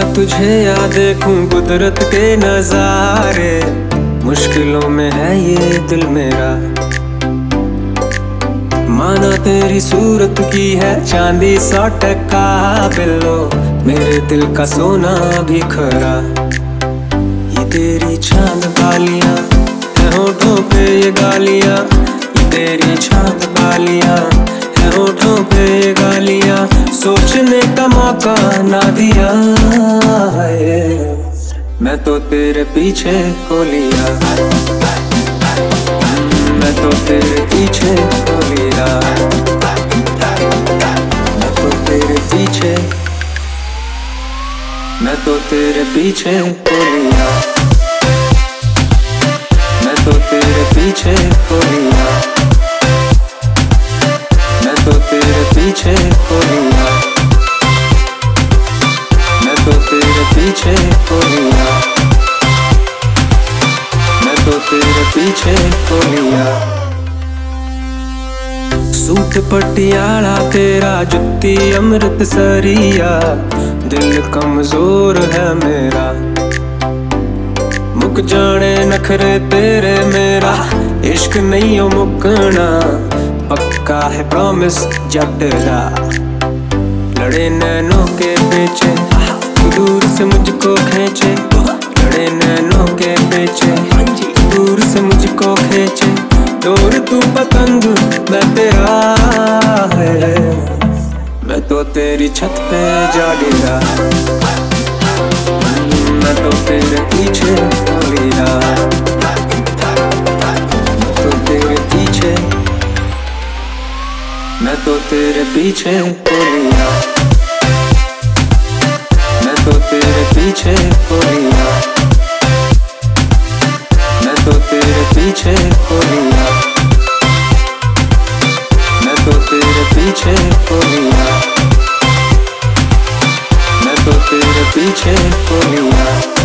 तुझे या देखूं कुदरत के नजारे, मुश्किलों में है ये दिल मेरा। माना तेरी सूरत की है चांदी 100% बिल्लो, मेरे दिल का सोना भी खरा। ये तेरी चांद बालियां है होठों पे ये गालियां, ये तेरी चांद बालियां है होठों पे ये गालियां, सोचने का मौका ना दिया है, मैं तो तेरे पीछे हो लिया। मैं तो तेरे पीछे हो लिया। मैं तो तेरे पीछे, मैं तो तेरे पीछे हो लिया। मैं तो तेरे पीछे हो लिया। मैं तो तेरे पीछे हो लिया। मैं तो तेरे पीछे हो लिया। मैं तो तेरे पीछे हो लिया। सूट पटियाला तेरा, जुत्ती अमृतसरिया, दिल कमजोर है मेरा। मुक जाने नखरे तेरे मेरा, इश्क नहीं हो मुकना, पक्का है प्रॉमिस जटला। लड़े नैनों के पीछे, दूर से मुझको खींचे, लड़े नैनों के पीछे, दूर से मुझको खींचे। दूर तू पतंग मैं तेरा है, मैं तो तेरी छत पे जा गिरा। मैं तो तेरे पीछे हो लिया। मैं तो तेरे पीछे, मैं तो तेरे पीछे हो लिया। मैं तो तेरे पीछे हो लिया। मैं तो तेरे पीछे हो लिया। मैं तो तेरे पीछे हो लिया। मैं तो तेरे पीछे हो लिया।